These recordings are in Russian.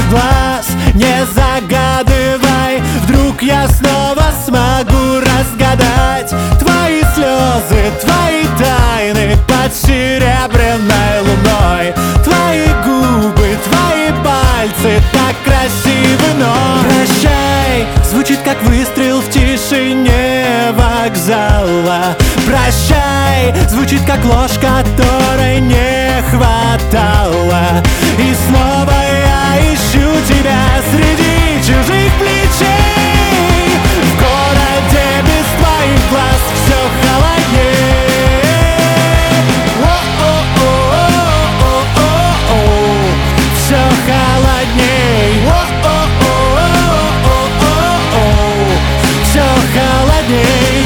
в глаз, не загадывай. Вдруг я снова смогу разгадать твои слезы, твои тайны под серебряной луной. Твои губы, твои пальцы так красивы, но прощай, звучит как выстрел в тишине вокзала. Прощай, звучит как ложь, которой не хватало. И снова я ищу тебя среди чужих плечей. В городе без твоих глаз все холодней. О-о-о-о-о-о-о, все холодней. О-о-о-о-о-о-о, все холодней.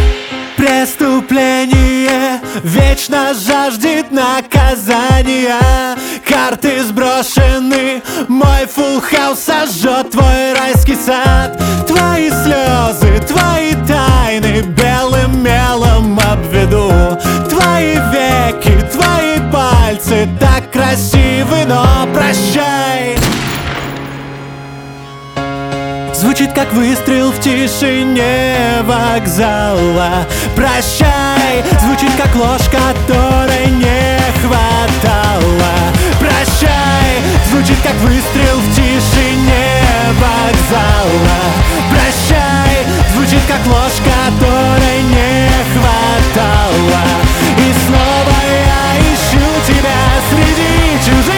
Преступление вечно жаждет наказания. Карты сброшены, мой фулл хаус сожжет твой райский сад. Твои слезы, твои тайны белым мелом обведу. Твои веки, твои пальцы так красивы, но прощай. Звучит как выстрел в тишине вокзала. Прощай, звучит как ложь, которой не хватало. Прощай, звучит как выстрел в тишине вокзала. Прощай, звучит как ложь, которой не хватало. И снова я ищу тебя среди чужих